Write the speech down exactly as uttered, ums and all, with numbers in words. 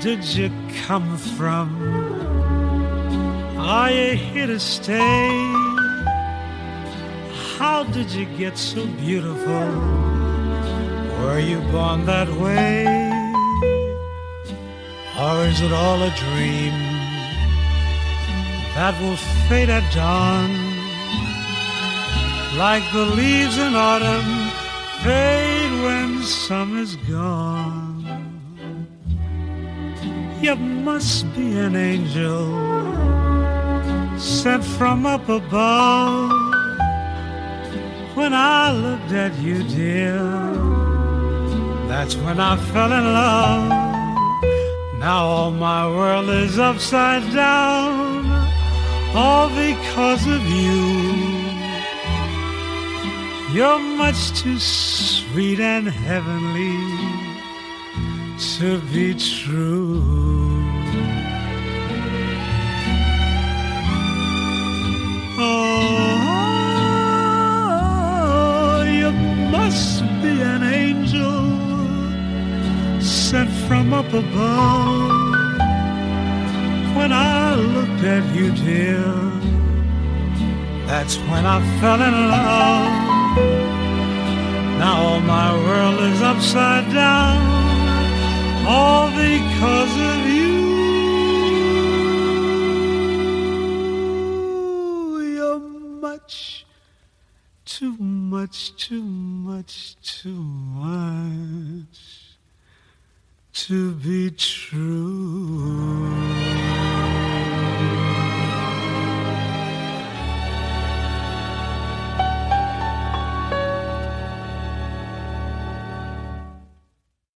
did you come from? Are you here to stay? How did you get so beautiful? Were you born that way? Or is it all a dream that will fade at dawn? Like the leaves in autumn fade when summer's gone. You must be an angel sent from up above. When I looked at you, dear, that's when I fell in love. Now all my world is upside down, all because of you. You're much too sweet and heavenly to be true. Oh, you must be an angel sent from up above. When I looked at you, dear, that's when I fell in love. Now all my world is upside down, all because of you. You're much, too much, too much, too much to be true.